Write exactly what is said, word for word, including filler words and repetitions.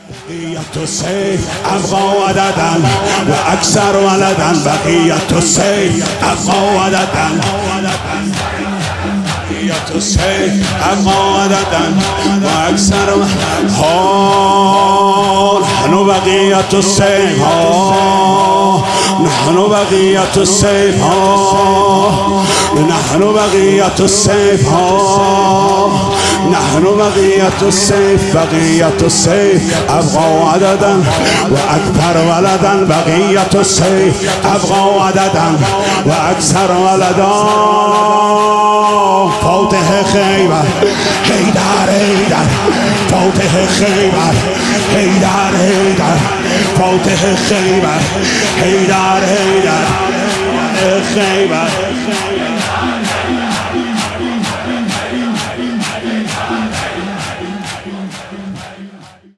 بقية السيف أبقى عددا وأكثر ولدا بقية السيف أبقى عددا بقية السيف أبقى عددا وأكثر هون نحن بقية السيف هون نحن بقية السيف هون نحن بقية السيف هون نحن بقية السيف بقية السيف أبقى عددا وأكثر ولدا بقية السيف أبقى عددا وأكثر ولدا فوته خيبر هيدر هيدر فوته خيبر هيدر هيدر فوته خيبر هيدر هيدر خيبر